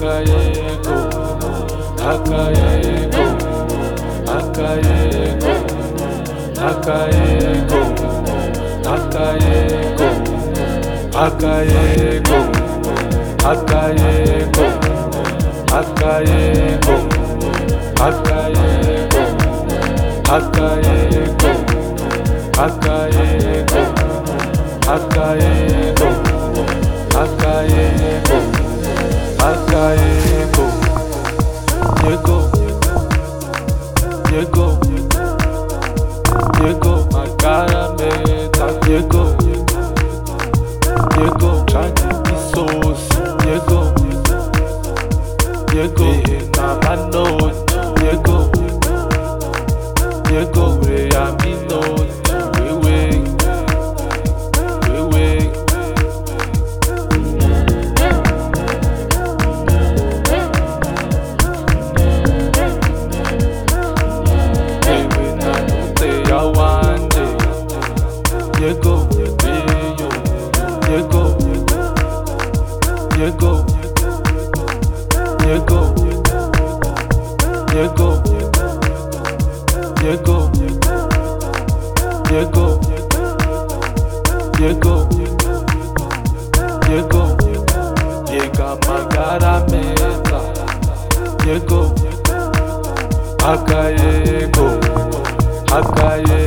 Akayego, Akayego, Akayego, Akayego, Akayego, Akayego, Akayego, Akayego, Akayego, Akayego, Akayego, Akayego, Akayego, Akayego, Yego, Yego, Yego, Magara meta, Yego, Yego, Chani Isos, Yego, Yego, Namano, Yego, Yego, Reamino, Wewe, Wewe. Yego, Yego, Yego, Yego, Yego, Yego, Yego, Yego, Yego, Yega Magara meta, Yego, Akayego, Akayego.